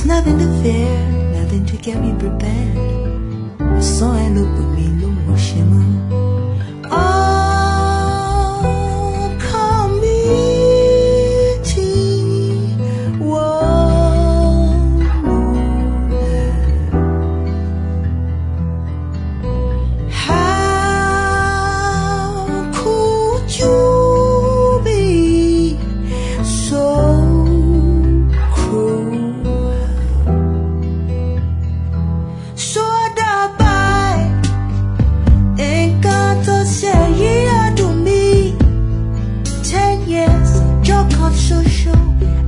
nothing to fear, nothing to get me prepared. The sun look with me, look shimmer. Oh, come beauty, whoa. How could you be so cruel? So dapat engkau tersedia to me. 10 years, joke of social